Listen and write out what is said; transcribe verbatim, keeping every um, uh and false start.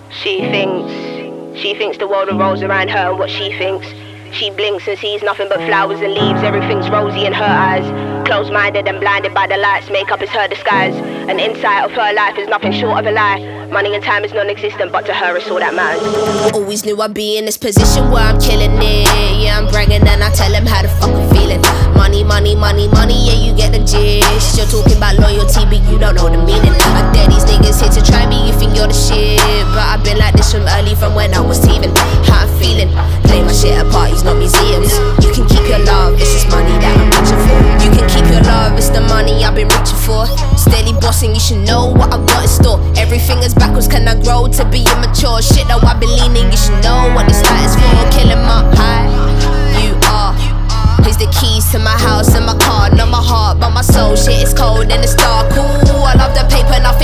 She thinks, she thinks the world revolves around her and what she thinks. She blinks and sees nothing but flowers and leaves. Everything's rosy in her eyes. Closed-minded and blinded by the lights. Makeup is her disguise. An insight of her life is nothing short of a lie. Money and time is non-existent, but to her it's all that matters. Always knew I'd be in this position where I'm killing it. Yeah, I'm bragging and I tell them how the fuck I'm feeling. Money, money, money, money, yeah, you get the gist. You're talking about loyalty, but you don't know the meaning. I dare these niggas here to try me, you think you're the shit. But I've been like this from early, from when I was teething. How I'm feeling, play my shit at parties, not museums. You can keep your love, it's just money that I'm reaching for. You can keep your love, it's the money I've been reaching for. Steady bossing, you should know what I've got in store. Everything is backwards, can I grow to be immature? Shit, though I've been leaning, you should know what this light is for. Kill 'em up high, you are. Here's the keys to my house and my car, not my heart, but my soul. Shit is cold and it's dark. Ooh, I love the paper, nothing